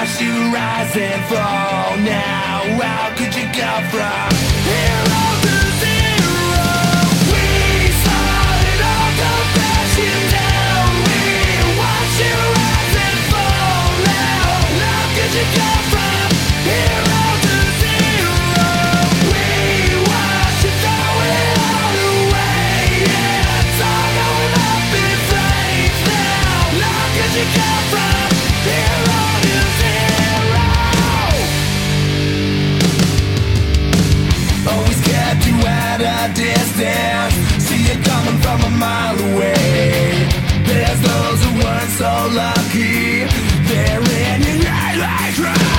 watched you rise and fall. Now, how could you go from hero to zero? We saw it all go crashing down. We watched you rise and fall. Now, how could you go from hero to zero? We watched you throw it all away. Yeah, it's all going up in flames now. How could you go from hero to zero? Always kept you at a distance. See it coming from a mile away. There's those who weren't so lucky. They're in your night like